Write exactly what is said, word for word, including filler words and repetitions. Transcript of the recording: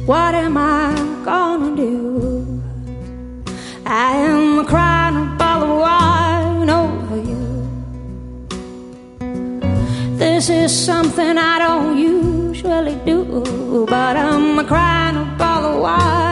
What am I gonna do? I am crying a bottle of wine over you. This is something I don't usually do, but I'm crying a bottle of wine